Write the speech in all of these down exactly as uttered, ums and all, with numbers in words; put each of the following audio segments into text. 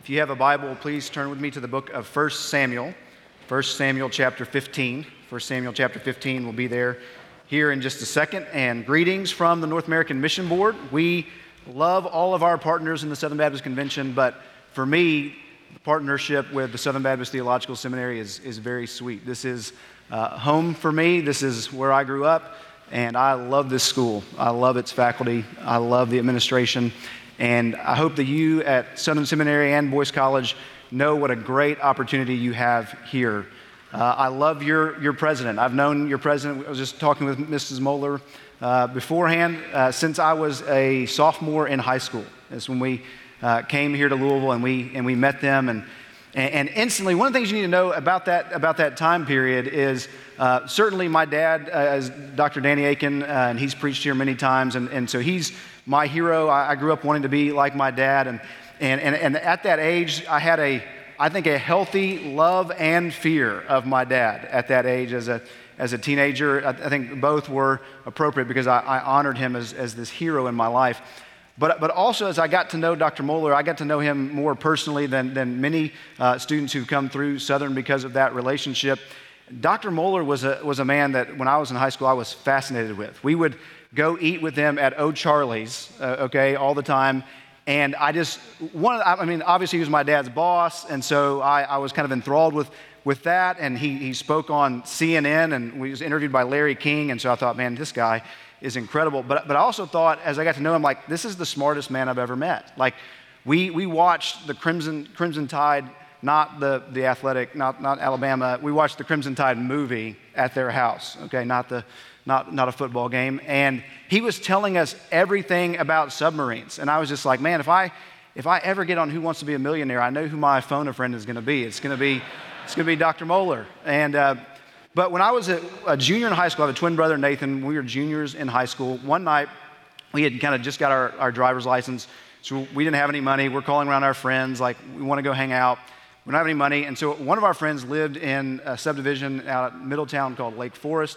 If you have a Bible, please turn with me to the book of First Samuel. First Samuel chapter fifteen. First Samuel chapter fifteen will be there here in just a second. And greetings from the North American Mission Board. We love all of our partners in the Southern Baptist Convention, but for me, the partnership with the Southern Baptist Theological Seminary is, is very sweet. This is uh, home for me. This is where I grew up, and I love this school. I love its faculty. I love the administration. And I hope that you at Southern Seminary and Boyce College know what a great opportunity you have here. Uh, I love your, your president. I've known your president. I was just talking with Missus Moeller uh, beforehand uh, since I was a sophomore in high school. That's when we uh, came here to Louisville and we and we met them. And, and, and instantly, one of the things you need to know about that about that time period is uh, certainly my dad uh, is Doctor Danny Aiken, uh, and he's preached here many times. And, and so he's my hero. I, I grew up wanting to be like my dad. And, and, and, and at that age, I had a I think a healthy love and fear of my dad at that age as a as a teenager. I, I think both were appropriate because I, I honored him as, as this hero in my life. But but also as I got to know Doctor Moeller, I got to know him more personally than, than many uh, students who've come through Southern because of that relationship. Doctor Moeller was a, was a man that when I was in high school, I was fascinated with. We would go eat with him at O'Charlie's, uh, okay, all the time. And I just, one, I mean, obviously he was my dad's boss, and so I, I was kind of enthralled with, with that, and he, he spoke on C N N, and we was interviewed by Larry King, and so I thought, man, this guy is incredible. But, but I also thought, as I got to know him, like, this is the smartest man I've ever met. Like, we we watched the Crimson Crimson Tide, not the, the athletic, not, not Alabama, we watched the Crimson Tide movie at their house, okay, not the Not, not a football game, and he was telling us everything about submarines. And I was just like, man, if I if I ever get on Who Wants to Be a Millionaire, I know who my phone a friend is going to be. It's going to be it's going to be Doctor Moeller. And uh, but when I was a, a junior in high school, I have a twin brother, Nathan. We were juniors in high school. One night, we had kind of just got our, our driver's license, so we didn't have any money. We're calling around our friends, like, we want to go hang out. We don't have any money, and so one of our friends lived in a subdivision out at Middletown called Lake Forest.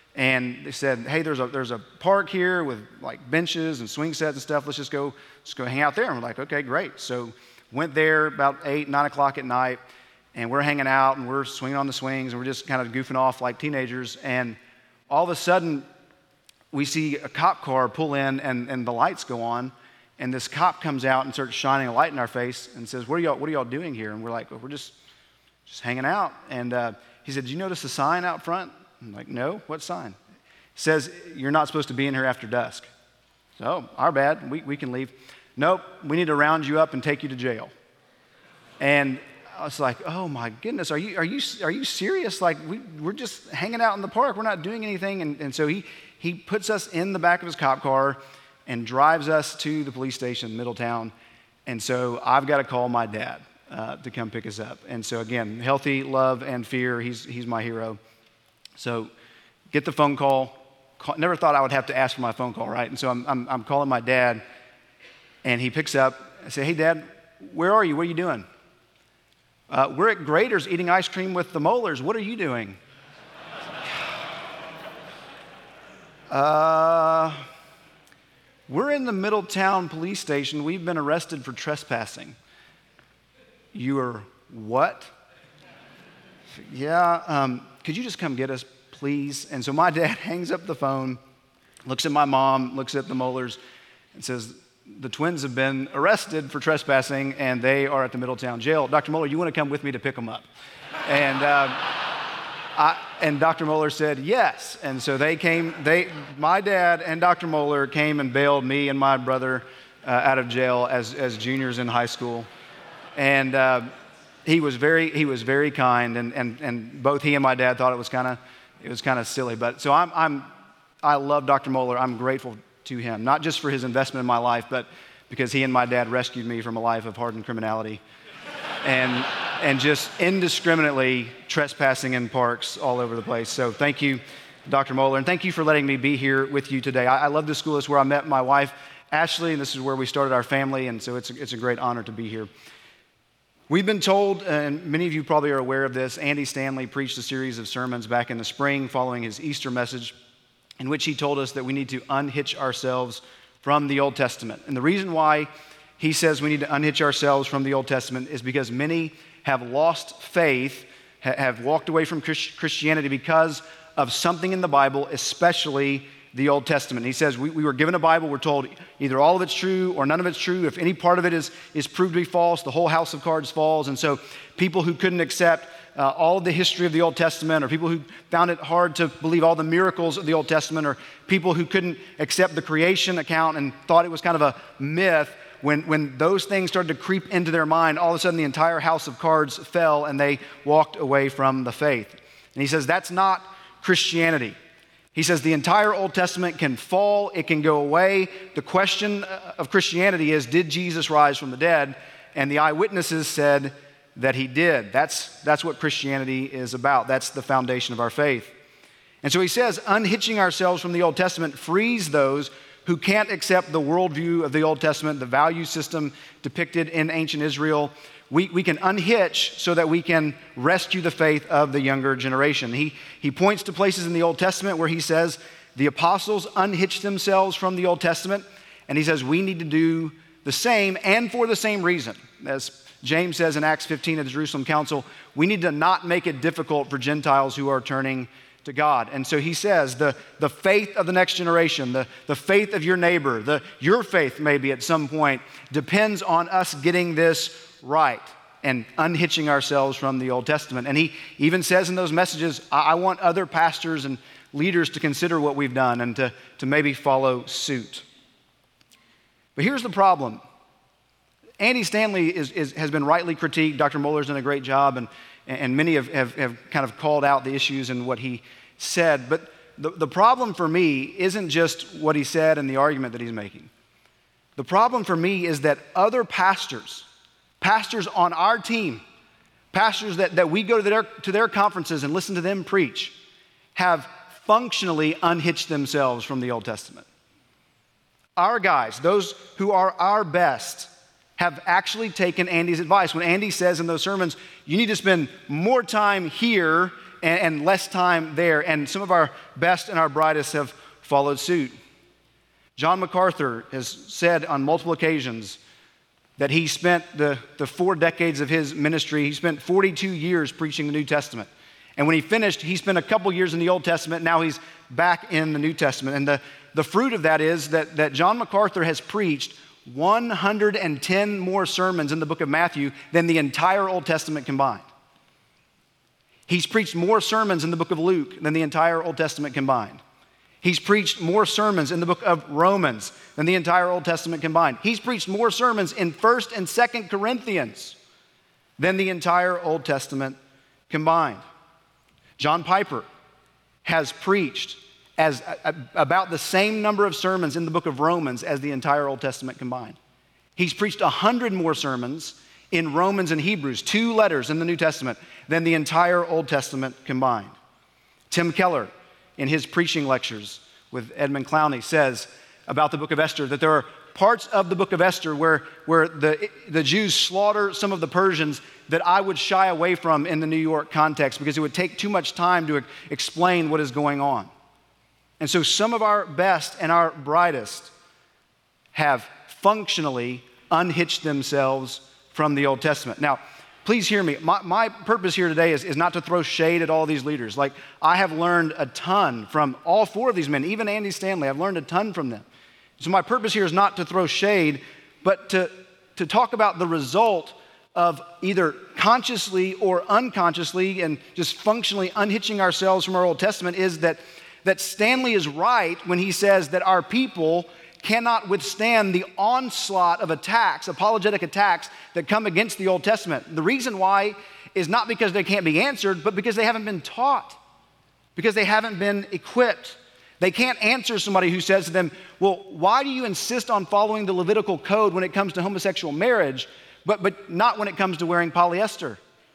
And they said, hey, there's a there's a park here with like benches and swing sets and stuff. Let's just go, just go hang out there. And we're like, okay, great. So went there about eight, nine o'clock at night, and we're hanging out and we're swinging on the swings and we're just kind of goofing off like teenagers. And all of a sudden, we see a cop car pull in and, and the lights go on. And this cop comes out and starts shining a light in our face and says, what are y'all, what are y'all doing here? And we're like, well, we're just, just hanging out. And uh, he said, did you notice the sign out front? I'm like, no, what sign? It says, you're not supposed to be in here after dusk. So, oh, our bad, we, we can leave. Nope, we need to round you up and take you to jail. And I was like, oh my goodness, are you are you are you serious? Like, we, we're just hanging out in the park, we're not doing anything. And, and so he he puts us in the back of his cop car and drives us to the police station in Middletown. And so I've got to call my dad uh, to come pick us up. And so again, healthy love and fear, he's he's my hero. So get the phone call. call. Never thought I would have to ask for my phone call, right? And so I'm, I'm, I'm calling my dad, and he picks up. I say, hey, Dad, where are you? What are you doing? Uh, we're at Grader's eating ice cream with the Moellers. What are you doing? uh, we're in the Middletown police station. We've been arrested for trespassing. You are what? Yeah, um, could you just come get us, please? And so my dad hangs up the phone, looks at my mom, looks at the Moellers, and says, the twins have been arrested for trespassing, and they are at the Middletown jail. Doctor Moeller, you want to come with me to pick them up? And uh, I, and Doctor Moeller said, yes. And so they came, they, my dad and Doctor Moeller came and bailed me and my brother uh, out of jail as, as juniors in high school. And uh, He was very he was very kind, and and and both he and my dad thought it was kind of it was kind of silly. But so I'm I'm I love Doctor Moeller. I'm grateful to him, not just for his investment in my life, but because he and my dad rescued me from a life of hardened criminality, and and just indiscriminately trespassing in parks all over the place. So thank you, Doctor Moeller, and thank you for letting me be here with you today. I, I love this school. It's where I met my wife, Ashley, and this is where we started our family, and so it's a, it's a great honor to be here. We've been told, and many of you probably are aware of this, Andy Stanley preached a series of sermons back in the spring following his Easter message, in which he told us that we need to unhitch ourselves from the Old Testament. And the reason why he says we need to unhitch ourselves from the Old Testament is because many have lost faith, ha- have walked away from Christ- Christianity because of something in the Bible, especially the Old Testament. He says we, we were given a Bible, we're told either all of it's true or none of it's true. If any part of it is, is proved to be false, the whole house of cards falls. And so people who couldn't accept uh, all of the history of the Old Testament, or people who found it hard to believe all the miracles of the Old Testament, or people who couldn't accept the creation account and thought it was kind of a myth, When, when those things started to creep into their mind, all of a sudden the entire house of cards fell and they walked away from the faith. And he says that's not Christianity. He says the entire Old Testament can fall, it can go away. The question of Christianity is, did Jesus rise from the dead? And the eyewitnesses said that he did. That's, that's what Christianity is about. That's the foundation of our faith. And so he says unhitching ourselves from the Old Testament frees those who can't accept the worldview of the Old Testament, the value system depicted in ancient Israel. We, we can unhitch so that we can rescue the faith of the younger generation. He, he points to places in the Old Testament where he says the apostles unhitched themselves from the Old Testament, and he says we need to do the same and for the same reason. As James says in Acts fifteen at the Jerusalem Council, we need to not make it difficult for Gentiles who are turning to God. And so he says the, the faith of the next generation, the, the faith of your neighbor, the, your faith maybe at some point depends on us getting this right and unhitching ourselves from the Old Testament. And he even says in those messages, I, I want other pastors and leaders to consider what we've done and to, to maybe follow suit. But here's the problem. Andy Stanley is, is, has been rightly critiqued. Doctor Mohler's done a great job, and And many have, have, have kind of called out the issues and what he said. But the, the problem for me isn't just what he said and the argument that he's making. The problem for me is that other pastors, pastors on our team, pastors that, that we go to their, to their conferences and listen to them preach, have functionally unhitched themselves from the Old Testament. Our guys, those who are our best, have actually taken Andy's advice. When Andy says in those sermons, you need to spend more time here and, and less time there. And some of our best and our brightest have followed suit. John MacArthur has said on multiple occasions that he spent the, the four decades of his ministry, he spent forty-two years preaching the New Testament. And when he finished, he spent a couple years in the Old Testament. Now he's back in the New Testament. And the, the fruit of that is that, that John MacArthur has preached one hundred ten more sermons in the book of Matthew than the entire Old Testament combined. He's preached more sermons in the book of Luke than the entire Old Testament combined. He's preached more sermons in the book of Romans than the entire Old Testament combined. He's preached more sermons in First and Second Corinthians than the entire Old Testament combined. John Piper has preached as a, a, about the same number of sermons in the book of Romans as the entire Old Testament combined. He's preached a hundred more sermons in Romans and Hebrews, two letters in the New Testament, than the entire Old Testament combined. Tim Keller, in his preaching lectures with Edmund Clowney, says about the book of Esther that there are parts of the book of Esther where, where the, the Jews slaughter some of the Persians that I would shy away from in the New York context because it would take too much time to explain what is going on. And so some of our best and our brightest have functionally unhitched themselves from the Old Testament. Now, please hear me. My, my purpose here today is, is not to throw shade at all these leaders. Like, I have learned a ton from all four of these men, even Andy Stanley. I've learned a ton from them. So my purpose here is not to throw shade, but to, to talk about the result of either consciously or unconsciously and just functionally unhitching ourselves from our Old Testament is that that Stanley is right when he says that our people cannot withstand the onslaught of attacks, apologetic attacks that come against the Old Testament. The reason why is not because they can't be answered, but because they haven't been taught, because they haven't been equipped. They can't answer somebody who says to them, well, why do you insist on following the Levitical code when it comes to homosexual marriage, but, but not when it comes to wearing polyester?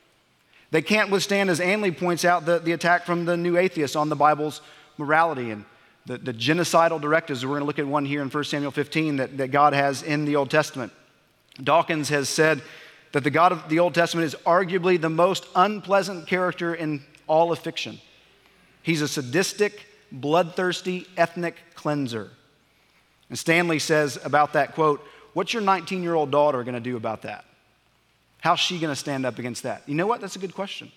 They can't withstand, as Anley points out, the, the attack from the new atheists on the Bible's morality and the, the genocidal directives. We're going to look at one here in First Samuel fifteen that, that God has in the Old Testament. Dawkins has said that the God of the Old Testament is arguably the most unpleasant character in all of fiction. He's a sadistic, bloodthirsty, ethnic cleanser. And Stanley says about that, quote, what's your nineteen-year-old daughter going to do about that? How's she going to stand up against that? You know what? That's a good question.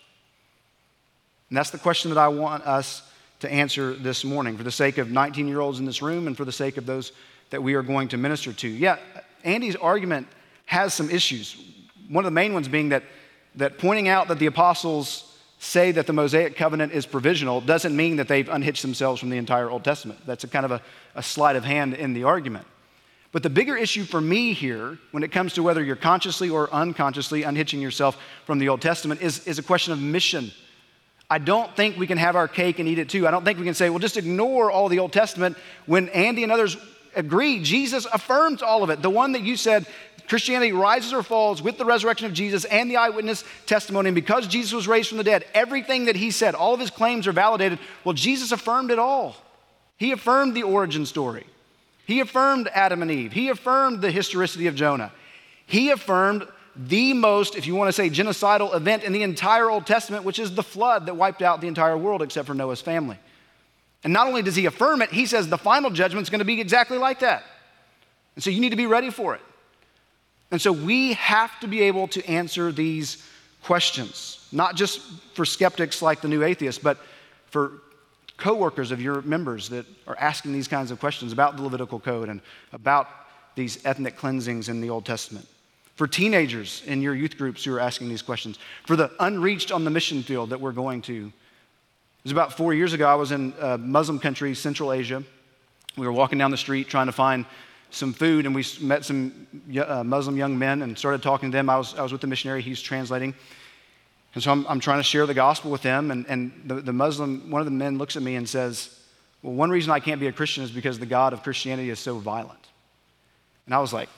And that's the question that I want us to answer this morning for the sake of nineteen-year-olds in this room and for the sake of those that we are going to minister to. Yeah, Andy's argument has some issues. One of the main ones being that, that pointing out that the apostles say that the Mosaic covenant is provisional doesn't mean that they've unhitched themselves from the entire Old Testament. That's a kind of a, a sleight of hand in the argument. But the bigger issue for me here, when it comes to whether you're consciously or unconsciously unhitching yourself from the Old Testament, is, is a question of mission. I don't think we can have our cake and eat it too. I don't think we can say, well, just ignore all the Old Testament when Andy and others agree. Jesus affirms all of it. The one that you said, Christianity rises or falls with the resurrection of Jesus and the eyewitness testimony. And because Jesus was raised from the dead, everything that he said, all of his claims are validated. Well, Jesus affirmed it all. He affirmed the origin story. He affirmed Adam and Eve. He affirmed the historicity of Jonah. He affirmed the most, if you want to say, genocidal event in the entire Old Testament, which is the flood that wiped out the entire world except for Noah's family. And not only does he affirm it, he says the final judgment is going to be exactly like that. And so you need to be ready for it. And so we have to be able to answer these questions, not just for skeptics like the new atheists, but for coworkers of your members that are asking these kinds of questions about the Levitical Code and about these ethnic cleansings in the Old Testament. For teenagers in your youth groups who are asking these questions. For the unreached on the mission field that we're going to. It was about four years ago, I was in a Muslim country, Central Asia. We were walking down the street trying to find some food, and we met some uh, Muslim young men and started talking to them. I was, I was with the missionary, he's translating. And so I'm, I'm trying to share the gospel with them, and, and the, the Muslim, one of the men looks at me and says, well, one reason I can't be a Christian is because the God of Christianity is so violent. And I was like,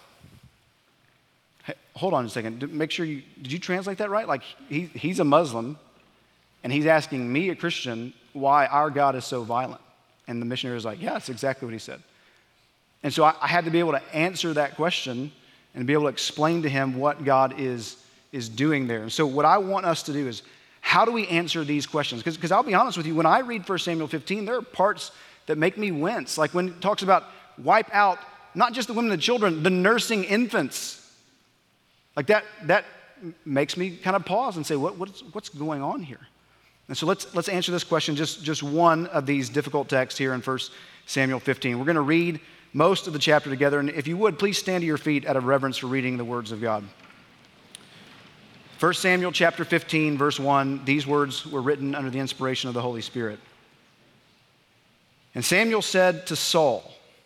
hey, hold on a second, make sure you, did you translate that right? Like, he, he's a Muslim, and he's asking me, a Christian, why our God is so violent. And the missionary was like, yeah, that's exactly what he said. And so I, I had to be able to answer that question and be able to explain to him what God is, is doing there. And so what I want us to do is, how do we answer these questions? Because I'll be honest with you, when I read First Samuel fifteen, there are parts that make me wince. Like when it talks about wipe out, not just the women and the children, the nursing infants. Like that, that makes me kind of pause and say, what, what's, what's going on here? And so let's, let's answer this question, just, just one of these difficult texts here in First Samuel fifteen. We're going to read most of the chapter together, and if you would, please stand to your feet out of reverence for reading the words of God. First Samuel chapter fifteen, verse one, these words were written under the inspiration of the Holy Spirit. And Samuel said to Saul,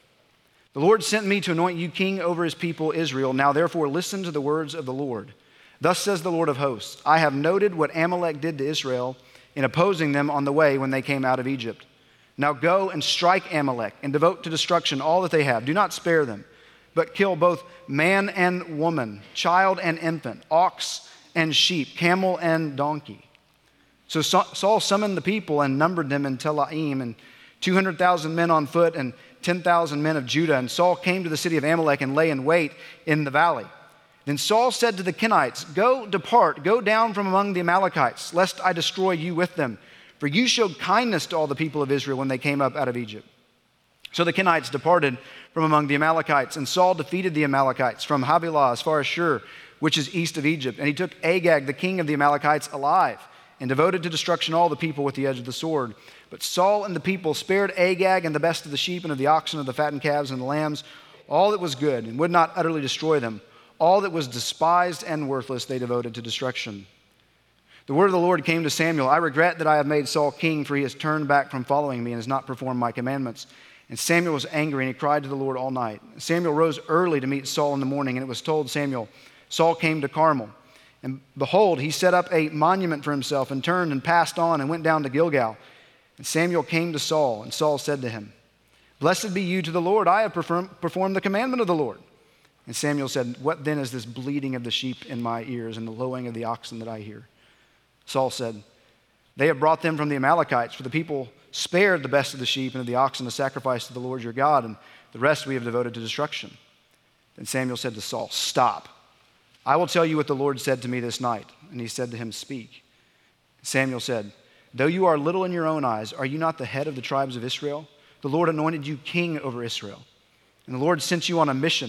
the Lord sent me to anoint you king over his people Israel. Now therefore listen to the words of the Lord. Thus says the Lord of hosts, I have noted what Amalek did to Israel in opposing them on the way when they came out of Egypt. Now go and strike Amalek and devote to destruction all that they have. Do not spare them, but kill both man and woman, child and infant, ox and sheep, camel and donkey. So Saul summoned the people and numbered them in Telaim, and two hundred thousand men on foot and ten thousand men of Judah. And Saul came to the city of Amalek and lay in wait in the valley. Then Saul said to the Kenites, go, depart, go down from among the Amalekites, lest I destroy you with them. For you showed kindness to all the people of Israel when they came up out of Egypt. So the Kenites departed from among the Amalekites, and Saul defeated the Amalekites from Havilah as far as Shur, which is east of Egypt. And he took Agag, the king of the Amalekites, alive, and devoted to destruction all the people with the edge of the sword. But Saul and the people spared Agag and the best of the sheep and of the oxen, of the fattened calves and the lambs, all that was good, and would not utterly destroy them. All that was despised and worthless they devoted to destruction. The word of the Lord came to Samuel, I regret that I have made Saul king, for he has turned back from following me and has not performed my commandments. And Samuel was angry, and he cried to the Lord all night. Samuel rose early to meet Saul in the morning, and it was told Samuel, Saul came to Carmel. And behold, he set up a monument for himself and turned and passed on and went down to Gilgal. And Samuel came to Saul, and Saul said to him, Blessed be you to the Lord, I have performed the commandment of the Lord. And Samuel said, What then is this bleating of the sheep in my ears and the lowing of the oxen that I hear? Saul said, They have brought them from the Amalekites, for the people spared the best of the sheep and of the oxen to sacrifice to the Lord your God, and the rest we have devoted to destruction. Then Samuel said to Saul, Stop. I will tell you what the Lord said to me this night. And he said to him, Speak. Samuel said, Though you are little in your own eyes, are you not the head of the tribes of Israel? The Lord anointed you king over Israel. And the Lord sent you on a mission,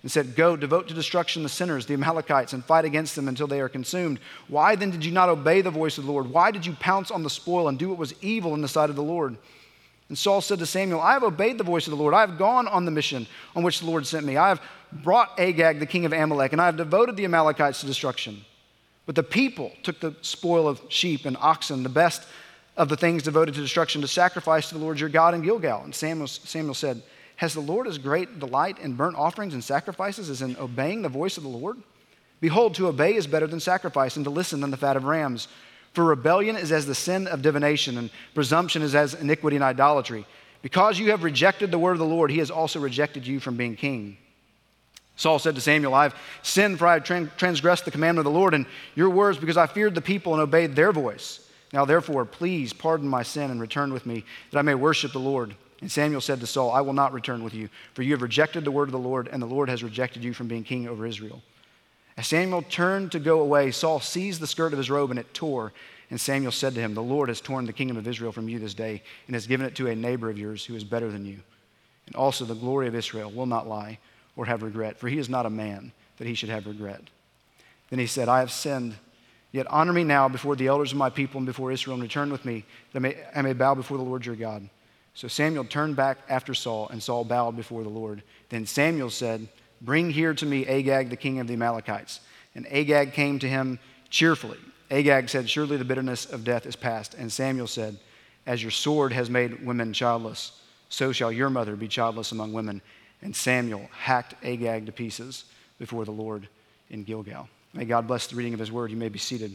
and said, "Go, devote to destruction the sinners, the Amalekites, and fight against them until they are consumed. Why then did you not obey the voice of the Lord? Why did you pounce on the spoil and do what was evil in the sight of the Lord?" And Saul said to Samuel, "I have obeyed the voice of the Lord. I have gone on the mission on which the Lord sent me. I have brought Agag, the king of Amalek, and I have devoted the Amalekites to destruction. But the people took the spoil of sheep and oxen, the best of the things devoted to destruction, to sacrifice to the Lord your God in Gilgal." And Samuel, Samuel said, "Has the Lord as great delight in burnt offerings and sacrifices as in obeying the voice of the Lord? Behold, to obey is better than sacrifice, and to listen than the fat of rams. For rebellion is as the sin of divination, and presumption is as iniquity and idolatry. Because you have rejected the word of the Lord, he has also rejected you from being king." Saul said to Samuel, "I have sinned, for I have transgressed the commandment of the Lord and your words, because I feared the people and obeyed their voice. Now therefore, please pardon my sin and return with me, that I may worship the Lord." And Samuel said to Saul, "I will not return with you, for you have rejected the word of the Lord, and the Lord has rejected you from being king over Israel." As Samuel turned to go away, Saul seized the skirt of his robe, and it tore. And Samuel said to him, "The Lord has torn the kingdom of Israel from you this day, and has given it to a neighbor of yours who is better than you. And also the glory of Israel will not lie or have regret, for he is not a man that he should have regret." Then he said, "I have sinned. Yet honor me now before the elders of my people and before Israel, and return with me, that I may, I may bow before the Lord your God." So Samuel turned back after Saul, and Saul bowed before the Lord. Then Samuel said, "Bring here to me Agag, the king of the Amalekites." And Agag came to him cheerfully. Agag said, "Surely the bitterness of death is past." And Samuel said, "As your sword has made women childless, so shall your mother be childless among women." And Samuel hacked Agag to pieces before the Lord in Gilgal. May God bless the reading of his word. You may be seated.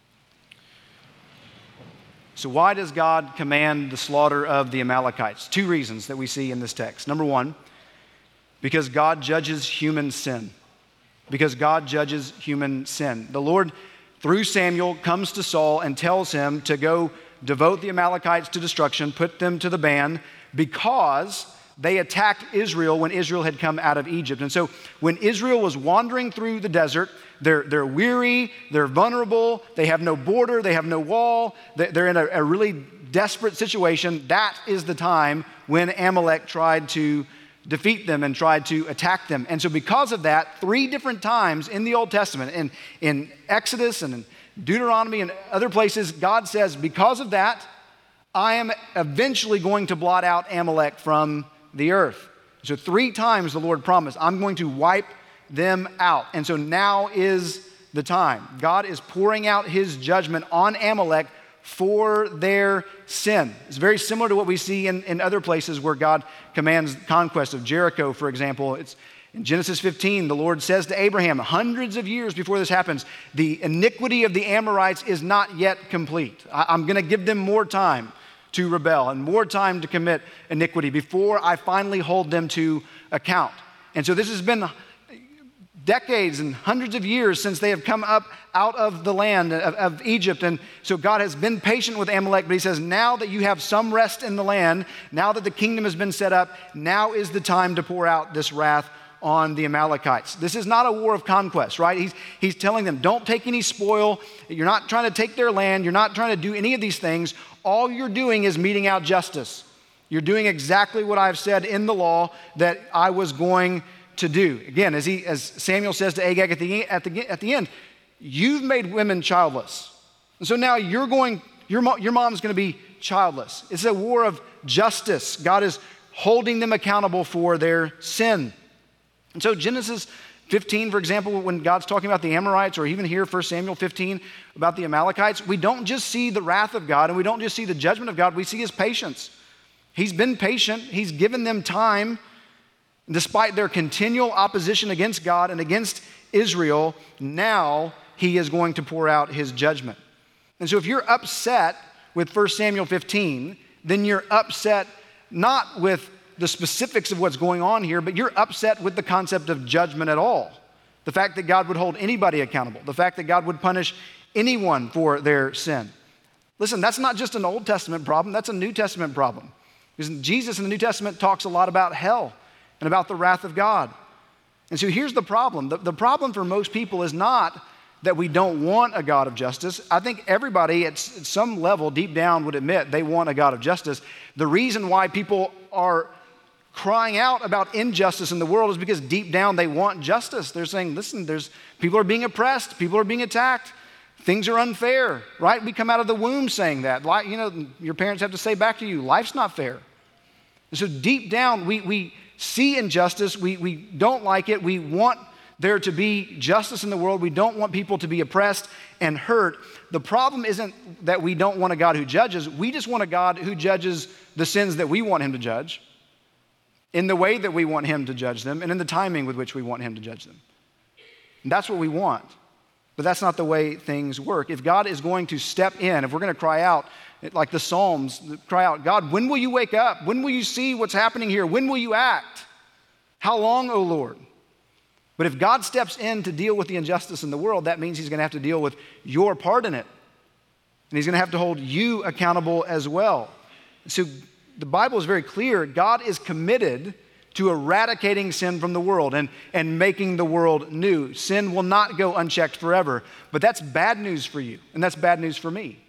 So why does God command the slaughter of the Amalekites? Two reasons that we see in this text. Number one, because God judges human sin. Because God judges human sin. The Lord, through Samuel, comes to Saul and tells him to go devote the Amalekites to destruction, put them to the ban, because they attacked Israel when Israel had come out of Egypt. And so when Israel was wandering through the desert, they're, they're weary, they're vulnerable, they have no border, they have no wall, they're in a, a really desperate situation. That is the time when Amalek tried to defeat them and tried to attack them. And so because of that, three different times in the Old Testament, in, in Exodus and in Deuteronomy and other places, God says, because of that, I am eventually going to blot out Amalek from the earth. So three times the Lord promised, I'm going to wipe them out. And so now is the time. God is pouring out his judgment on Amalek for their sin. It's very similar to what we see in, in other places where God commands conquest of Jericho, for example. It's in Genesis fifteen, the Lord says to Abraham, hundreds of years before this happens, the iniquity of the Amorites is not yet complete. I, I'm going to give them more time to rebel and more time to commit iniquity before I finally hold them to account. And so this has been decades and hundreds of years since they have come up out of the land of, of Egypt. And so God has been patient with Amalek, but he says, now that you have some rest in the land, now that the kingdom has been set up, now is the time to pour out this wrath on the Amalekites. This is not a war of conquest, right? He's, he's telling them, don't take any spoil. You're not trying to take their land. You're not trying to do any of these things. All you're doing is meting out justice. You're doing exactly what I've said in the law that I was going to do. Again, as he, as Samuel says to Agag at the, at the, at the end, you've made women childless. And so now you're going, your, mo- your mom's going to be childless. It's a war of justice. God is holding them accountable for their sin. And so Genesis fifteen, for example, when God's talking about the Amorites, or even here, First Samuel fifteen, about the Amalekites, we don't just see the wrath of God and we don't just see the judgment of God, we see his patience. He's been patient. He's given them time. Despite their continual opposition against God and against Israel, now he is going to pour out his judgment. And so if you're upset with First Samuel fifteen, then you're upset not with the specifics of what's going on here, but you're upset with the concept of judgment at all. The fact that God would hold anybody accountable, the fact that God would punish anyone for their sin. Listen, that's not just an Old Testament problem, that's a New Testament problem. Because Jesus in the New Testament talks a lot about hell and about the wrath of God. And so here's the problem. The, the problem for most people is not that we don't want a God of justice. I think everybody at, at some level deep down would admit they want a God of justice. The reason why people are crying out about injustice in the world is because deep down they want justice. They're saying, listen, there's people are being oppressed, people are being attacked, things are unfair, right? We come out of the womb saying that. Like, you know, your parents have to say back to you, life's not fair. And so deep down, we, we see injustice, we, we don't like it, we want there to be justice in the world, we don't want people to be oppressed and hurt. The problem isn't that we don't want a God who judges, we just want a God who judges the sins that we want him to judge, in the way that we want him to judge them, and in the timing with which we want him to judge them. And that's what we want. But that's not the way things work. If God is going to step in, if we're going to cry out, like the Psalms, cry out, God, when will you wake up? When will you see what's happening here? When will you act? How long, O Lord? But if God steps in to deal with the injustice in the world, that means he's going to have to deal with your part in it. And he's going to have to hold you accountable as well. So the Bible is very clear. God is committed to eradicating sin from the world and, and making the world new. Sin will not go unchecked forever, but that's bad news for you, and that's bad news for me.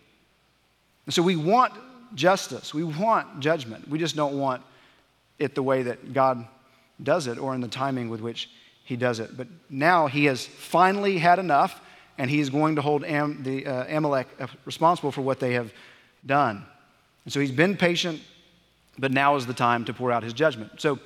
And so we want justice. We want judgment. We just don't want it the way that God does it or in the timing with which he does it. But now he has finally had enough, and he is going to hold Am, the uh, Amalek responsible for what they have done. And so he's been patient, but now is the time to pour out his judgment. So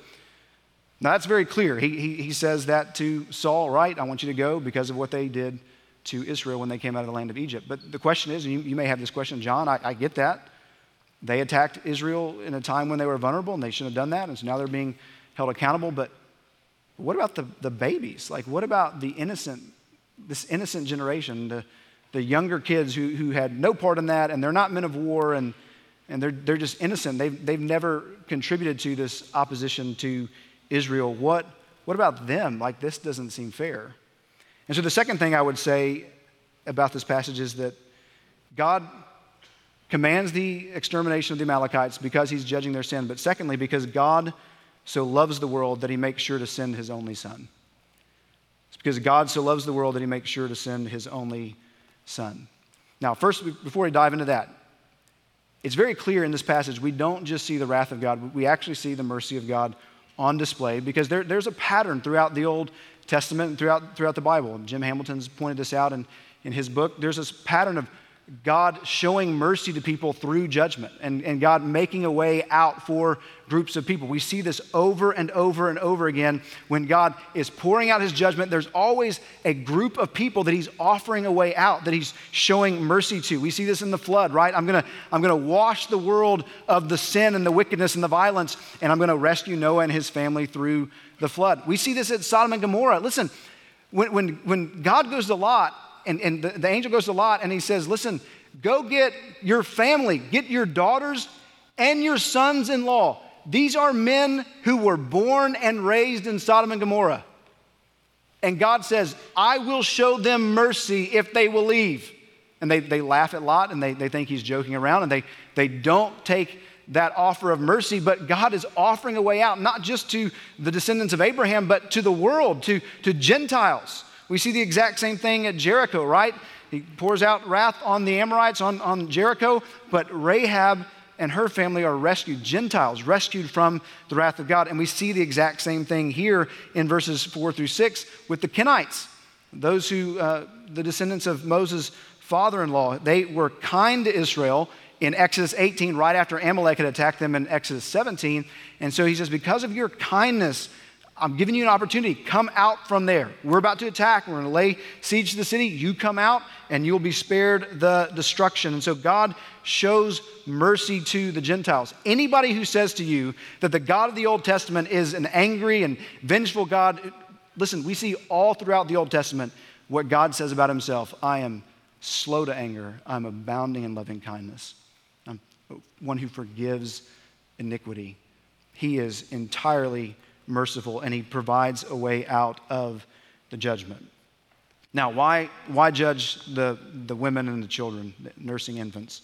now that's very clear. He, he, he says that to Saul, right? I want you to go because of what they did to Israel when they came out of the land of Egypt. But the question is, and you, you may have this question, John, I, I get that. They attacked Israel in a time when they were vulnerable, and they shouldn't have done that, and so now they're being held accountable. But what about the, the babies? Like, what about the innocent, this innocent generation, the, the younger kids who, who had no part in that, and they're not men of war, and, and they're, they're just innocent. They've, they've never contributed to this opposition to Israel. What, what about them? Like, this doesn't seem fair. And so the second thing I would say about this passage is that God commands the extermination of the Amalekites because he's judging their sin, but secondly, because God so loves the world that he makes sure to send his only son. It's because God so loves the world that he makes sure to send his only son. Now, first, before we dive into that, it's very clear in this passage, we don't just see the wrath of God, we actually see the mercy of God on display, because there, there's a pattern throughout the Old Testament and throughout, throughout the Bible. And Jim Hamilton's pointed this out in, in his book. There's this pattern of God showing mercy to people through judgment and, and God making a way out for groups of people. We see this over and over and over again. When God is pouring out his judgment, there's always a group of people that he's offering a way out, that he's showing mercy to. We see this in the flood, right? I'm gonna, I'm gonna wash the world of the sin and the wickedness and the violence, and I'm gonna rescue Noah and his family through the flood. We see this at Sodom and Gomorrah. Listen, when, when, when God goes to Lot, And, and the, the angel goes to Lot and he says, listen, go get your family, get your daughters and your sons-in-law. These are men who were born and raised in Sodom and Gomorrah. And God says, I will show them mercy if they will leave. And they, they laugh at Lot and they, they think he's joking around, and they, they don't take that offer of mercy, but God is offering a way out, not just to the descendants of Abraham, but to the world, to, to Gentiles. We see the exact same thing at Jericho, right? He pours out wrath on the Amorites, on, on Jericho, but Rahab and her family are rescued, Gentiles rescued from the wrath of God. And we see the exact same thing here in verses four through six with the Kenites, those who, uh, the descendants of Moses' father-in-law. They were kind to Israel in Exodus eighteen, right after Amalek had attacked them in Exodus seventeen. And so he says, because of your kindness, I'm giving you an opportunity. Come out from there. We're about to attack. We're going to lay siege to the city. You come out and you'll be spared the destruction. And so God shows mercy to the Gentiles. Anybody who says to you that the God of the Old Testament is an angry and vengeful God, listen, we see all throughout the Old Testament what God says about himself. I am slow to anger. I'm abounding in loving kindness. I'm one who forgives iniquity. He is entirely merciful, and he provides a way out of the judgment. Now, why, why judge the, the women and the children, the nursing infants?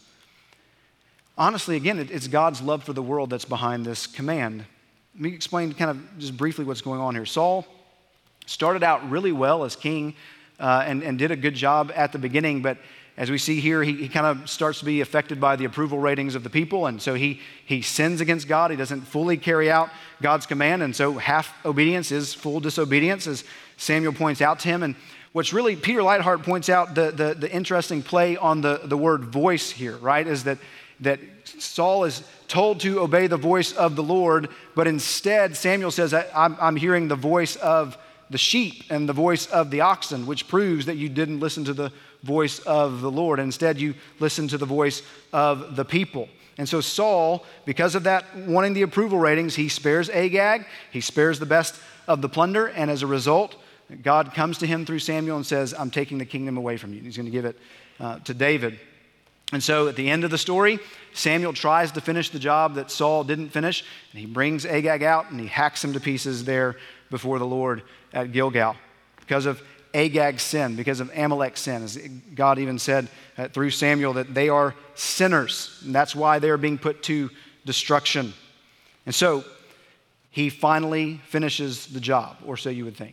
Honestly, again, it, it's God's love for the world that's behind this command. Let me explain kind of just briefly what's going on here. Saul started out really well as king. uh, and, and did a good job at the beginning, but as we see here, he, he kind of starts to be affected by the approval ratings of the people, and so he, he sins against God. He doesn't fully carry out God's command, and so half obedience is full disobedience, as Samuel points out to him. And what's really, Peter Leithart points out the, the, the interesting play on the, the word voice here, right, is that, that Saul is told to obey the voice of the Lord, but instead Samuel says, I'm, I'm hearing the voice of the sheep and the voice of the oxen, which proves that you didn't listen to the voice of the Lord. Instead, you listened to the voice of the people. And so Saul, because of that, wanting the approval ratings, he spares Agag, he spares the best of the plunder, and as a result, God comes to him through Samuel and says, I'm taking the kingdom away from you. He's going to give it uh, to David. And so at the end of the story, Samuel tries to finish the job that Saul didn't finish, and he brings Agag out and he hacks him to pieces there before the Lord at Gilgal. Because of Agag's sin, because of Amalek's sin, as God even said uh, through Samuel that they are sinners, and that's why they're being put to destruction. And so he finally finishes the job, or so you would think.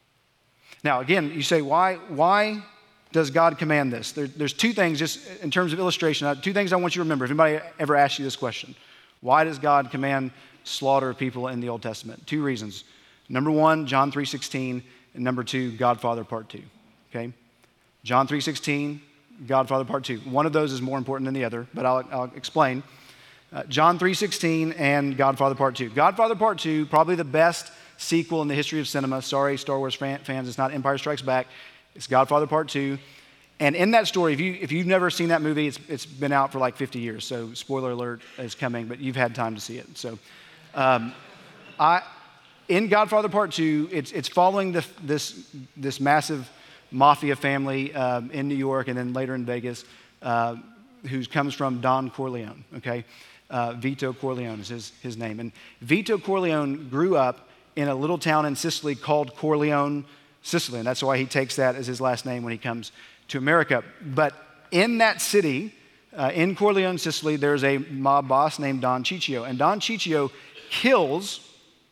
Now, again, you say, why, why does God command this? There, there's two things, just in terms of illustration, uh, two things I want you to remember. If anybody ever asks you this question, why does God command slaughter of people in the Old Testament? Two reasons. Number one, John three sixteen, and number two, Godfather Part two, okay? John three sixteen, Godfather Part two. One of those is more important than the other, but I'll, I'll explain. Uh, John three sixteen and Godfather Part two. Godfather Part two, probably the best sequel in the history of cinema. Sorry, Star Wars fan, fans, it's not Empire Strikes Back. It's Godfather Part two. And in that story, if, you, if you've never seen that movie, it's, it's been out for like fifty years, so spoiler alert is coming, but you've had time to see it. So um, I... In Godfather Part two, it's, it's following the, this, this massive mafia family um, in New York and then later in Vegas, uh, who comes from Don Corleone, okay? Uh, Vito Corleone is his, his name. And Vito Corleone grew up in a little town in Sicily called Corleone, Sicily, and that's why he takes that as his last name when he comes to America. But in that city, uh, in Corleone, Sicily, there's a mob boss named Don Ciccio, and Don Ciccio kills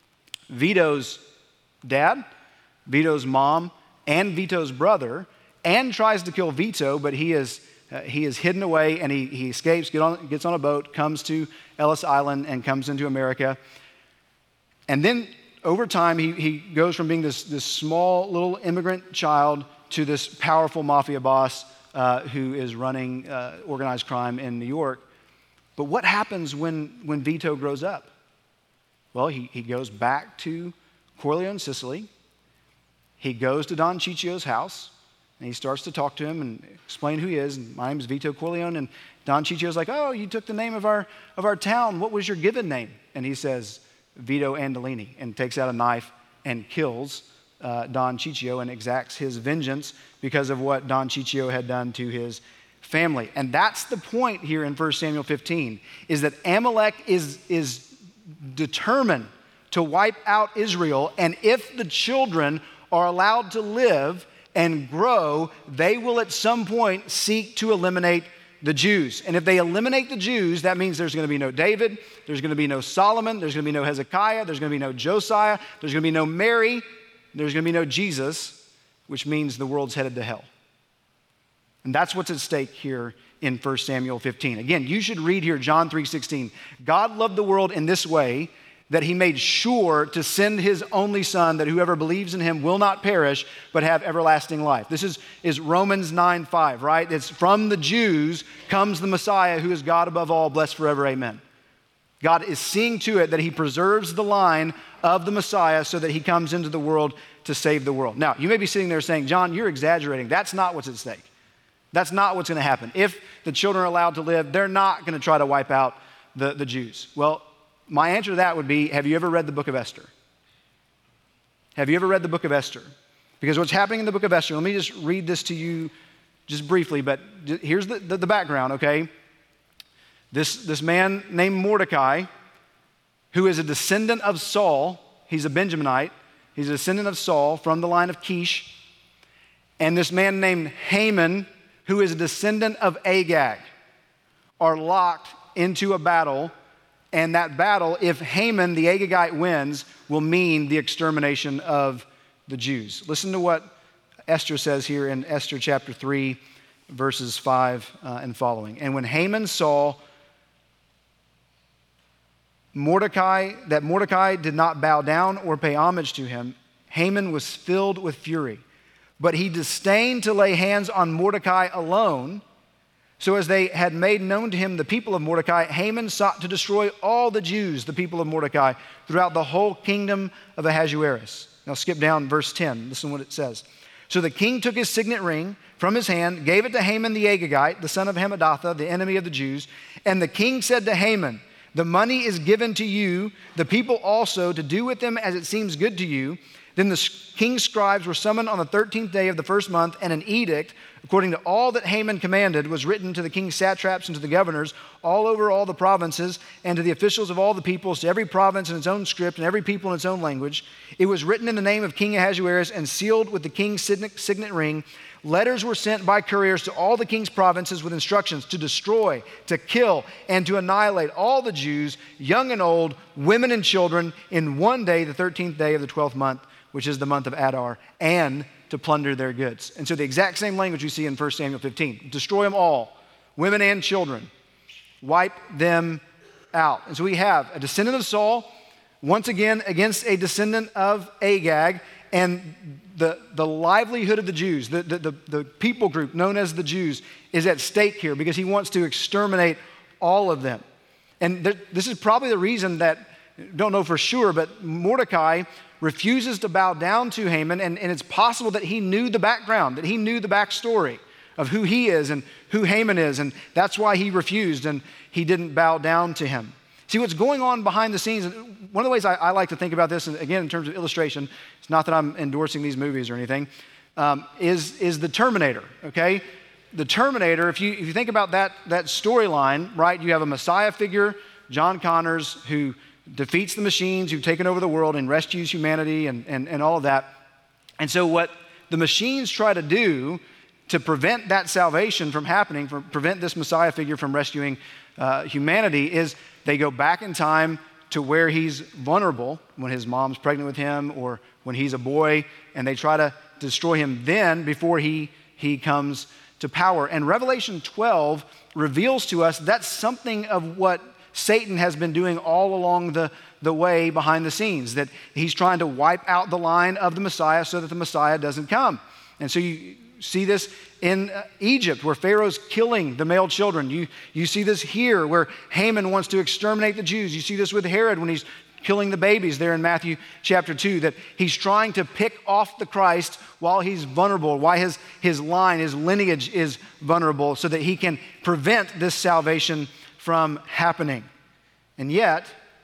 Vito's dad, Vito's mom, and Vito's brother, and tries to kill Vito, but he is uh, he is hidden away, and he, he escapes, get on, gets on a boat, comes to Ellis Island, and comes into America. And then over time, he, he goes from being this, this small little immigrant child to this powerful mafia boss uh, who is running uh, organized crime in New York. But what happens when, when Vito grows up? Well, he, he goes back to Corleone, Sicily. He goes to Don Ciccio's house, and he starts to talk to him and explain who he is. And my name is Vito Corleone, and Don Ciccio's like, oh, you took the name of our, of our town. What was your given name? And he says, Vito Andolini, and takes out a knife and kills uh, Don Ciccio and exacts his vengeance because of what Don Ciccio had done to his family. And that's the point here in First Samuel fifteen, is that Amalek is, is determined to wipe out Israel, and if the children are allowed to live and grow, they will at some point seek to eliminate the Jews. And if they eliminate the Jews, that means there's going to be no David, there's going to be no Solomon, there's going to be no Hezekiah, there's going to be no Josiah, there's going to be no Mary, there's going to be no Jesus, which means the world's headed to hell. And that's what's at stake here in First Samuel fifteen. Again, you should read here John three sixteen. God loved the world in this way, that he made sure to send his only son, that whoever believes in him will not perish, but have everlasting life. This is, is Romans nine five, right? It's from the Jews comes the Messiah, who is God above all, blessed forever, amen. God is seeing to it that he preserves the line of the Messiah so that he comes into the world to save the world. Now, you may be sitting there saying, John, you're exaggerating. That's not what's at stake. That's not what's going to happen. If the children are allowed to live, they're not going to try to wipe out the, the Jews. Well, my answer to that would be, have you ever read the book of Esther? Have you ever read the book of Esther? Because what's happening in the book of Esther, let me just read this to you just briefly, but here's the, the, the background, okay? This, this man named Mordecai, who is a descendant of Saul, he's a Benjaminite, he's a descendant of Saul from the line of Kish, and this man named Haman, who is a descendant of Agag, are locked into a battle. And that battle, if Haman, the Agagite, wins, will mean the extermination of the Jews. Listen to what Esther says here in Esther chapter three, verses five uh, and following. And when Haman saw Mordecai, that Mordecai did not bow down or pay homage to him, Haman was filled with fury. But he disdained to lay hands on Mordecai alone. So as they had made known to him the people of Mordecai, Haman sought to destroy all the Jews, the people of Mordecai, throughout the whole kingdom of Ahasuerus. Now skip down verse ten. Listen to what it says. So the king took his signet ring from his hand, gave it to Haman the Agagite, the son of Hammedatha, the enemy of the Jews. And the king said to Haman, the money is given to you, the people also, to do with them as it seems good to you. Then the king's scribes were summoned on the thirteenth day of the first month, and an edict, according to all that Haman commanded, was written to the king's satraps and to the governors all over all the provinces, and to the officials of all the peoples, to every province in its own script and every people in its own language. It was written in the name of King Ahasuerus and sealed with the king's signet ring. Letters were sent by couriers to all the king's provinces with instructions to destroy, to kill, and to annihilate all the Jews, young and old, women and children, in one day, the thirteenth day of the twelfth month, which is the month of Adar, and to plunder their goods. And so the exact same language we see in First Samuel fifteen. Destroy them all, women and children. Wipe them out. And so we have a descendant of Saul, once again against a descendant of Agag, and the, the livelihood of the Jews, the, the, the, the people group known as the Jews, is at stake here because he wants to exterminate all of them. And th- this is probably the reason that, don't know for sure, but Mordecai refuses to bow down to Haman, and, and it's possible that he knew the background, that he knew the backstory of who he is and who Haman is, and that's why he refused and he didn't bow down to him. See, what's going on behind the scenes, and one of the ways I, I like to think about this, and again, in terms of illustration, it's not that I'm endorsing these movies or anything, um, is, is the Terminator, okay? The Terminator, if you, if you think about that, that storyline, right, you have a Messiah figure, John Connors, who defeats the machines who've taken over the world and rescues humanity and, and, and all of that. And so what the machines try to do to prevent that salvation from happening, for prevent this Messiah figure from rescuing uh, humanity, is they go back in time to where he's vulnerable, when his mom's pregnant with him or when he's a boy, and they try to destroy him then before he, he comes to power. And Revelation twelve reveals to us that's something of what Satan has been doing all along the, the way behind the scenes, that he's trying to wipe out the line of the Messiah so that the Messiah doesn't come. And so you see this in uh, Egypt, where Pharaoh's killing the male children. You, you see this here, where Haman wants to exterminate the Jews. You see this with Herod when he's killing the babies there in Matthew chapter two, that he's trying to pick off the Christ while he's vulnerable, while his, his line, his lineage is vulnerable, so that he can prevent this salvation from happening. And yet,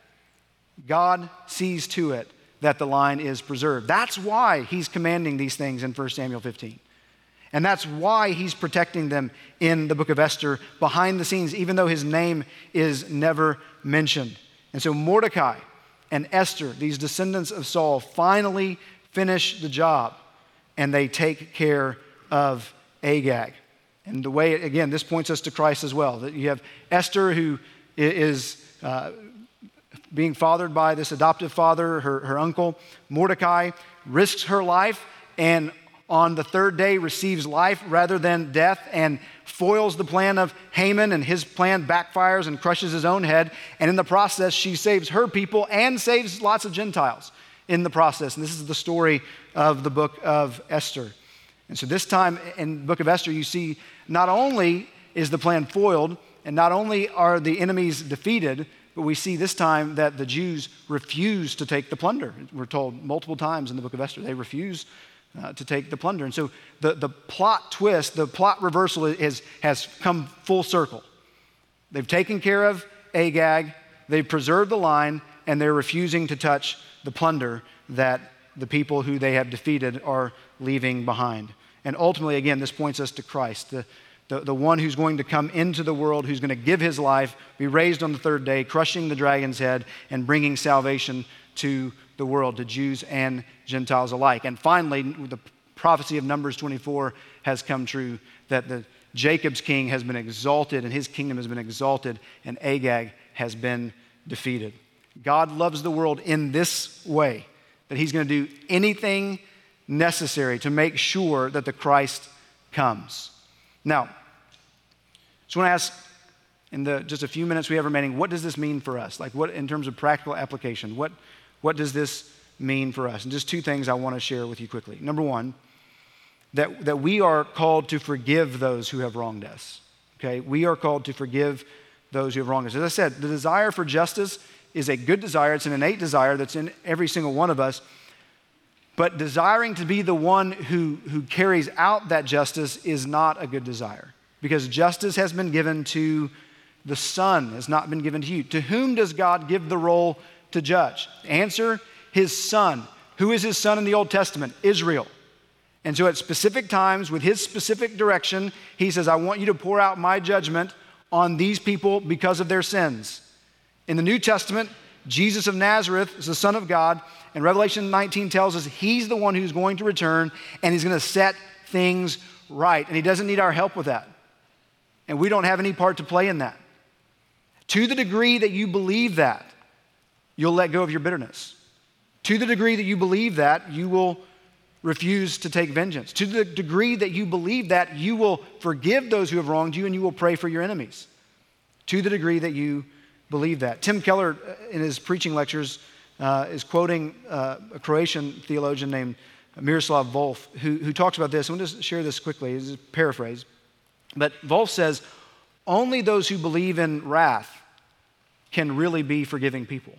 God sees to it that the line is preserved. That's why he's commanding these things in First Samuel fifteen. And that's why he's protecting them in the book of Esther behind the scenes, even though his name is never mentioned. And so Mordecai and Esther, these descendants of Saul, finally finish the job, and they take care of Agag. And the way, again, this points us to Christ as well, that you have Esther, who is uh, being fathered by this adoptive father, her, her uncle. Mordecai risks her life, and on the third day receives life rather than death, and foils the plan of Haman, and his plan backfires and crushes his own head. And in the process, she saves her people and saves lots of Gentiles in the process. And this is the story of the book of Esther. And so this time in the book of Esther, you see not only is the plan foiled, and not only are the enemies defeated, but we see this time that the Jews refuse to take the plunder. We're told multiple times in the book of Esther, they refuse uh, to take the plunder. And so the, the plot twist, the plot reversal is, has come full circle. They've taken care of Agag, they've preserved the line, and they're refusing to touch the plunder that the people who they have defeated are leaving behind. And ultimately, again, this points us to Christ, the, the, the one who's going to come into the world, who's going to give his life, be raised on the third day, crushing the dragon's head and bringing salvation to the world, to Jews and Gentiles alike. And finally, the prophecy of Numbers twenty-four has come true, that the Jacob's king has been exalted and his kingdom has been exalted, and Agag has been defeated. God loves the world in this way, that he's going to do anything necessary to make sure that the Christ comes. Now, just want to ask, in the just a few minutes we have remaining, what does this mean for us? Like, what, in terms of practical application, what, what does this mean for us? And just two things I want to share with you quickly. Number one, that, that we are called to forgive those who have wronged us. Okay, we are called to forgive those who have wronged us. As I said, the desire for justice is a good desire. It's an innate desire that's in every single one of us. But desiring to be the one who, who carries out that justice is not a good desire, because justice has been given to the Son, has not been given to you. To whom does God give the role to judge? Answer, His Son. Who is His Son in the Old Testament? Israel. And so at specific times, with His specific direction, He says, I want you to pour out my judgment on these people because of their sins. In the New Testament, Jesus of Nazareth is the Son of God, and Revelation nineteen tells us He's the one who's going to return, and He's going to set things right. And He doesn't need our help with that. And we don't have any part to play in that. To the degree that you believe that, you'll let go of your bitterness. To the degree that you believe that, you will refuse to take vengeance. To the degree that you believe that, you will forgive those who have wronged you, and you will pray for your enemies. To the degree that you believe that. Tim Keller, in his preaching lectures, uh, is quoting uh, a Croatian theologian named Miroslav Volf, who, who talks about this. I'm going to just share this quickly. It's a paraphrase. But Volf says, only those who believe in wrath can really be forgiving people.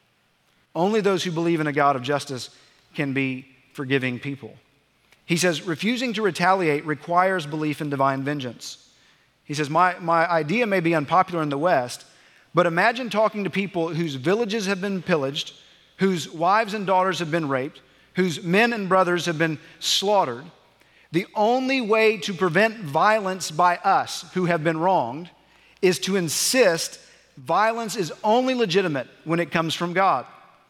Only those who believe in a God of justice can be forgiving people. He says, refusing to retaliate requires belief in divine vengeance. He says, my, my idea may be unpopular in the West, but imagine talking to people whose villages have been pillaged, whose wives and daughters have been raped, whose men and brothers have been slaughtered. The only way to prevent violence by us who have been wronged is to insist violence is only legitimate when it comes from God.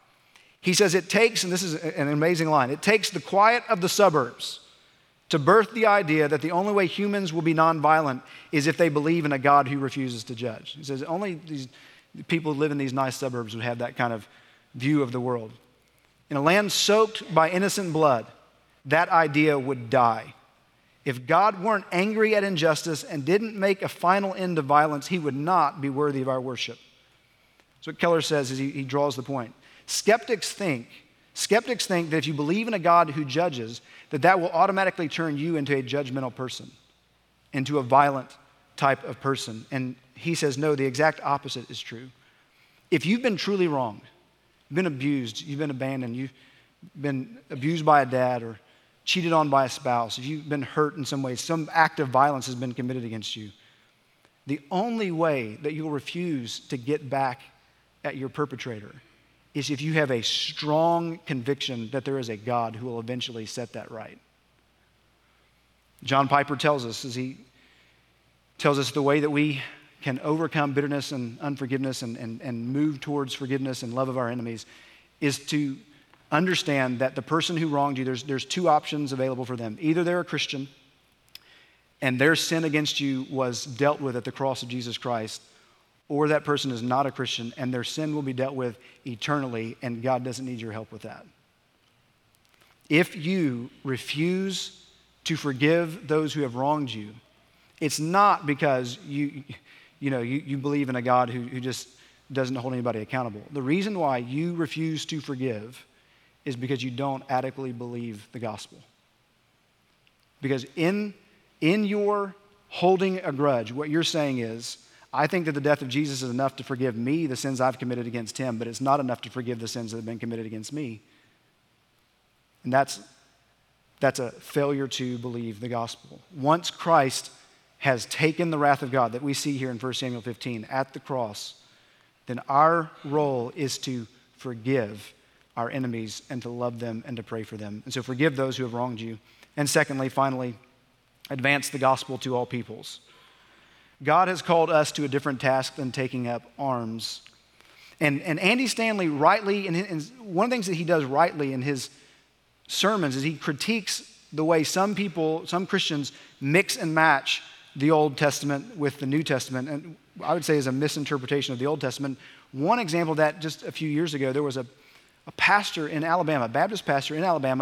He says it takes, and this is an amazing line, it takes the quiet of the suburbs to birth the idea that the only way humans will be nonviolent is if they believe in a God who refuses to judge. He says only these people who live in these nice suburbs would have that kind of view of the world. In a land soaked by innocent blood, that idea would die. If God weren't angry at injustice and didn't make a final end to violence, He would not be worthy of our worship. So what Keller says is he, he draws the point. Skeptics think, skeptics think that if you believe in a God who judges, that that will automatically turn you into a judgmental person, into a violent type of person. And he says, no, the exact opposite is true. If you've been truly wronged, you've been abused, you've been abandoned, you've been abused by a dad or cheated on by a spouse, if you've been hurt in some way, some act of violence has been committed against you, the only way that you'll refuse to get back at your perpetrator is if you have a strong conviction that there is a God who will eventually set that right. John Piper tells us, as he tells us the way that we can overcome bitterness and unforgiveness and, and, and move towards forgiveness and love of our enemies is to understand that the person who wronged you, there's, there's two options available for them. Either they're a Christian and their sin against you was dealt with at the cross of Jesus Christ, or that person is not a Christian and their sin will be dealt with eternally, and God doesn't need your help with that. If you refuse to forgive those who have wronged you, it's not because you, you know, you, you believe in a God who, who just doesn't hold anybody accountable. The reason why you refuse to forgive is because you don't adequately believe the gospel. Because in, in your holding a grudge, what you're saying is, I think that the death of Jesus is enough to forgive me the sins I've committed against Him, but it's not enough to forgive the sins that have been committed against me. And that's, that's a failure to believe the gospel. Once Christ has taken the wrath of God that we see here in First Samuel fifteen at the cross, then our role is to forgive our enemies and to love them and to pray for them. And so forgive those who have wronged you. And secondly, finally, advance the gospel to all peoples. God has called us to a different task than taking up arms. And, and Andy Stanley rightly, and, and one of the things that he does rightly in his sermons is he critiques the way some people, some Christians mix and match the Old Testament with the New Testament. And I would say is a misinterpretation of the Old Testament. One example of that, just a few years ago, there was a, a pastor in Alabama, a Baptist pastor in Alabama,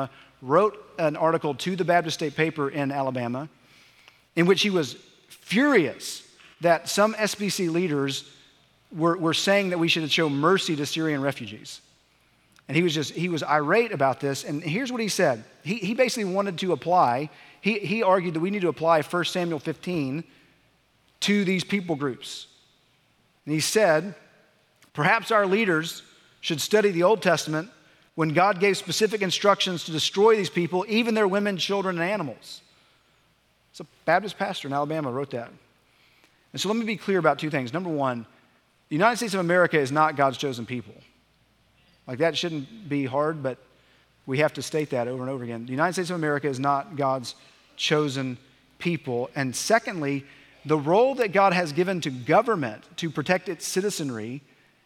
wrote an article to the Baptist State Paper in Alabama in which he was furious that some S B C leaders were, were saying that we should show mercy to Syrian refugees. And he was just, he was irate about this. And here's what he said. He, he basically wanted to apply, he, he argued that we need to apply First Samuel fifteen to these people groups. And he said, perhaps our leaders should study the Old Testament when God gave specific instructions to destroy these people, even their women, children, and animals. It's a Baptist pastor in Alabama wrote that. And so let me be clear about two things. Number one, the United States of America is not God's chosen people. Like, that shouldn't be hard, but we have to state that over and over again. The United States of America is not God's chosen people. And secondly, the role that God has given to government to protect its citizenry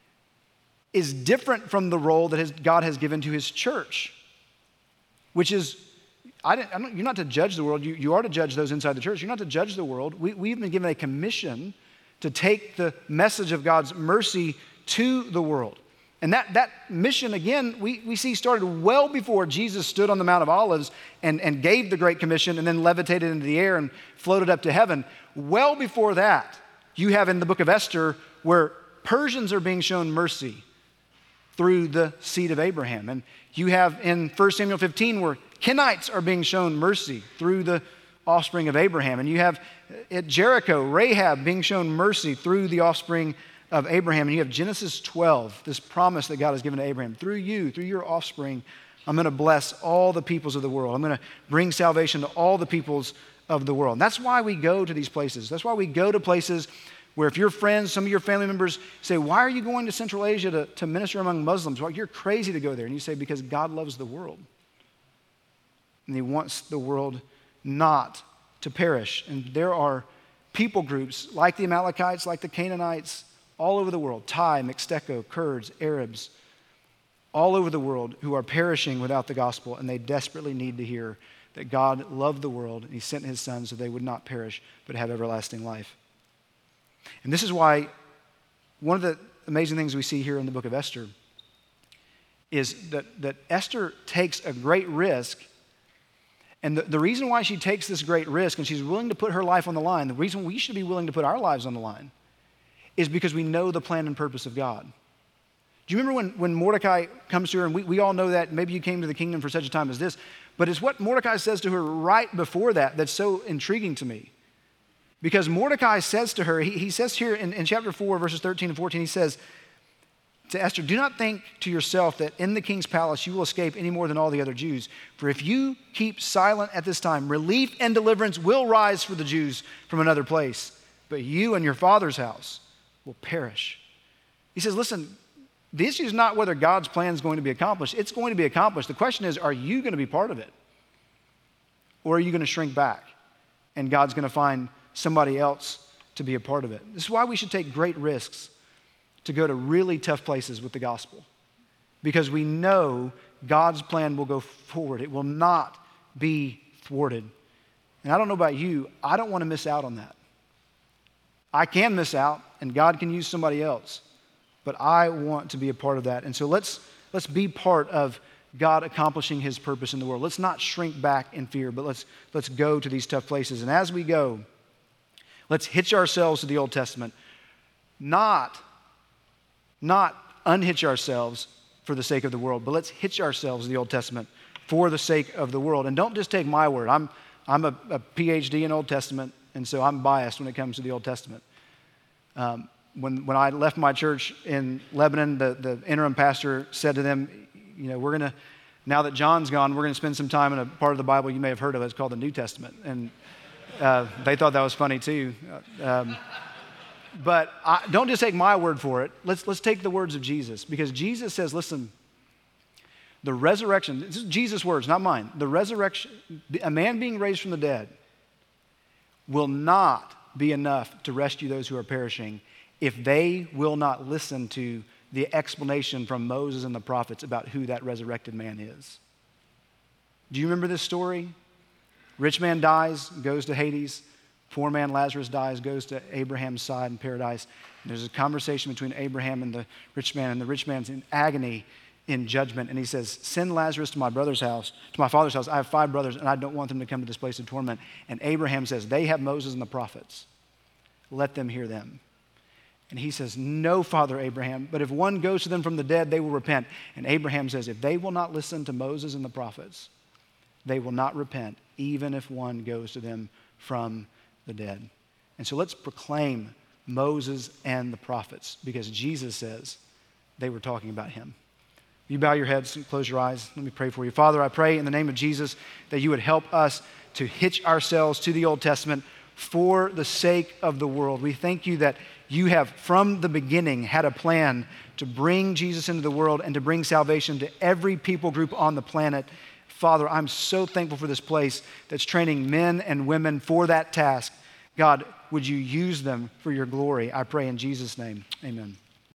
is different from the role that his, God has given to his church, which is, I didn't, I'm not, you're not to judge the world. You, you are to judge those inside the church. You're not to judge the world. We, we've been given a commission to take the message of God's mercy to the world. And that, that mission, again, we, we see started well before Jesus stood on the Mount of Olives and, and gave the Great Commission and then levitated into the air and floated up to heaven. Well before that, you have in the book of Esther where Persians are being shown mercy through the seed of Abraham. And you have in First Samuel fifteen where Kenites are being shown mercy through the offspring of Abraham. And you have at Jericho, Rahab being shown mercy through the offspring of Abraham. And you have Genesis twelve, this promise that God has given to Abraham. Through you, through your offspring, I'm going to bless all the peoples of the world. I'm going to bring salvation to all the peoples of the world. And that's why we go to these places. That's why we go to places where if your friends, some of your family members say, why are you going to Central Asia to, to minister among Muslims? Well, you're crazy to go there. And you say, because God loves the world. And he wants the world not to perish. And there are people groups like the Amalekites, like the Canaanites, all over the world, Thai, Mixteco, Kurds, Arabs, all over the world who are perishing without the gospel, and they desperately need to hear that God loved the world and he sent his son so they would not perish but have everlasting life. And this is why one of the amazing things we see here in the book of Esther is that, that Esther takes a great risk. And the, the reason why she takes this great risk and she's willing to put her life on the line, the reason we should be willing to put our lives on the line is because we know the plan and purpose of God. Do you remember when, when Mordecai comes to her, and we, we all know that maybe you came to the kingdom for such a time as this, but it's what Mordecai says to her right before that that's so intriguing to me. Because Mordecai says to her, he, he says here in, in chapter four, verses thirteen and fourteen, he says to Esther, do not think to yourself that in the king's palace you will escape any more than all the other Jews. For if you keep silent at this time, relief and deliverance will rise for the Jews from another place, but you and your father's house will perish. He says, listen, the issue is not whether God's plan is going to be accomplished. It's going to be accomplished. The question is, are you going to be part of it? Or are you going to shrink back and God's going to find somebody else to be a part of it? This is why we should take great risks to go to really tough places with the gospel, because we know God's plan will go forward. It will not be thwarted. And I don't know about you, I don't want to miss out on that. I can miss out and God can use somebody else, but I want to be a part of that. And so let's let's be part of God accomplishing his purpose in the world. Let's not shrink back in fear, but let's let's go to these tough places. And as we go, let's hitch ourselves to the Old Testament, not not unhitch ourselves for the sake of the world, but let's hitch ourselves to the Old Testament for the sake of the world. And don't just take my word. I'm I'm a, a P H D in Old Testament, and so I'm biased when it comes to the Old Testament. Um, when when I left my church in Lebanon, the, the interim pastor said to them, you know, we're going to, now that John's gone, we're going to spend some time in a part of the Bible you may have heard of. It's called the New Testament. And uh, they thought that was funny too. Um, but I, don't just take my word for it. Let's, let's take the words of Jesus, because Jesus says, listen, the resurrection, this is Jesus' words, not mine. The resurrection, a man being raised from the dead will not be enough to rescue those who are perishing if they will not listen to the explanation from Moses and the prophets about who that resurrected man is. Do you remember this story? Rich man dies, goes to Hades. Poor man Lazarus dies, goes to Abraham's side in paradise. And there's a conversation between Abraham and the rich man, and the rich man's in agony in judgment. And he says, send Lazarus to my brother's house, to my father's house. I have five brothers, and I don't want them to come to this place of torment. And Abraham says, they have Moses and the prophets. Let them hear them. And he says, no, Father Abraham, but if one goes to them from the dead, they will repent. And Abraham says, if they will not listen to Moses and the prophets, they will not repent, even if one goes to them from the dead. And so let's proclaim Moses and the prophets, because Jesus says they were talking about him. You bow your heads and close your eyes. Let me pray for you. Father, I pray in the name of Jesus that you would help us to hitch ourselves to the Old Testament for the sake of the world. We thank you that you have from the beginning had a plan to bring Jesus into the world and to bring salvation to every people group on the planet. Father, I'm so thankful for this place that's training men and women for that task. God, would you use them for your glory? I pray in Jesus' name, amen.